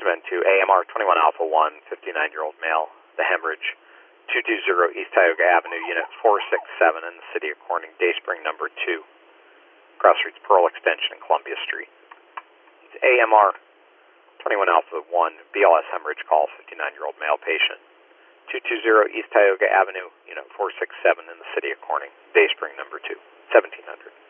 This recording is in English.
management to AMR 21 Alpha 1, 59-year-old male, the hemorrhage, 220 East Tioga Avenue, Unit 467 in the city of Corning, Dayspring number 2, cross streets Pearl Extension and Columbia Street. It's AMR 21 Alpha 1, BLS hemorrhage call, 59-year-old male patient, 220 East Tioga Avenue, Unit 467 in the city of Corning, Dayspring number 2, 1700.